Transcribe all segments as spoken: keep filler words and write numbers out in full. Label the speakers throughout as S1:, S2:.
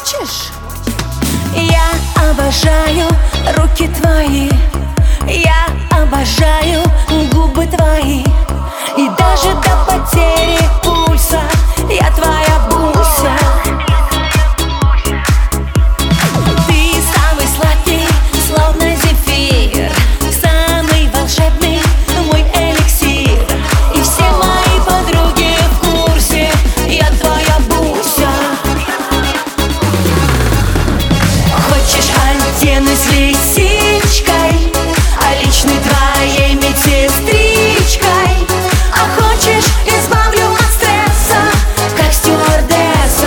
S1: Хочешь? Я обожаю руки твои, я обожаю губы твои, и даже до потери пульса я твоя Буся. Ты самый сладкий, словно зефир, самый волшебный мой эликсир, и все мои подруги в курсе, я твоя Буся. Хочешь оттянуть лисичкой, а личной твоей медсестричкой, а хочешь избавлю от стресса, как стюардесса.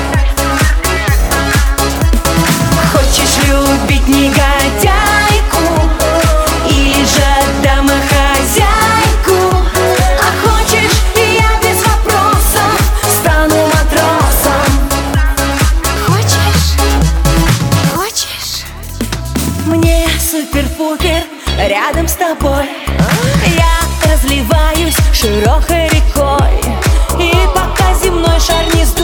S1: Хочешь любить негодяйку или же домохозяйку, а хочешь, и я без вопросов стану матросом. Хочешь? Хочешь? Мне супер-пупер рядом с тобой, я разливаюсь широкой рекой, и пока земной шар не сдохнет,